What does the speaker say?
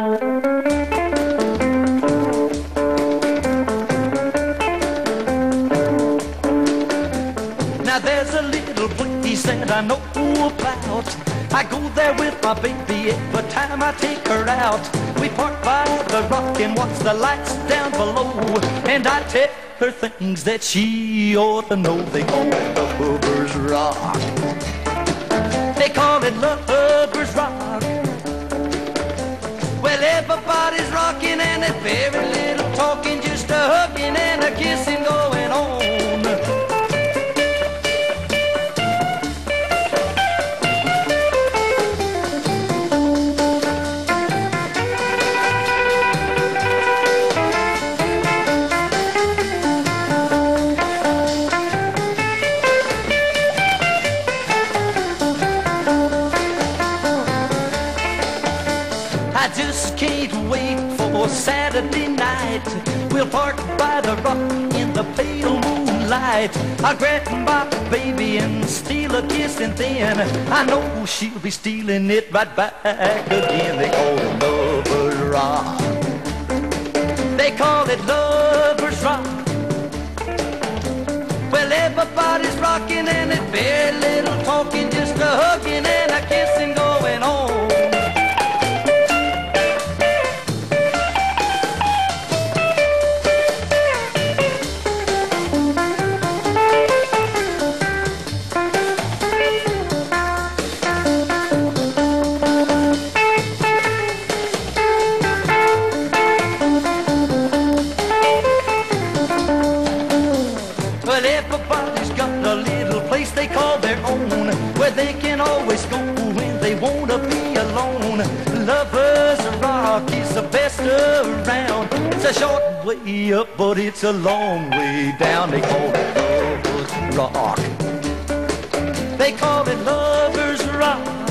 Now there's a little place that I know about. I go there with my baby every time I take her out. We park by the rock and watch the lights down below. And I tell her things that she ought to know. They call it Lover's Rock. They call it Lover's Rock. Well, everybody's rocking and there's very little talking, just a hugging and a kissing going on. I just can't wait for Saturday night. We'll park by the rock in the pale moonlight. I'll grab my baby and steal a kiss, and then I know she'll be stealing it right back again. They call it Lover's Rock. They call it Lover's Rock. Well, everybody's rocking and there's very little talking, just a hugging and a kissing going on. Well, everybody's got a little place they call their own, where they can always go when they want to be alone. Lover's Rock is the best around. It's a short way up, but it's a long way down. They call it Lover's Rock. They call it Lover's Rock.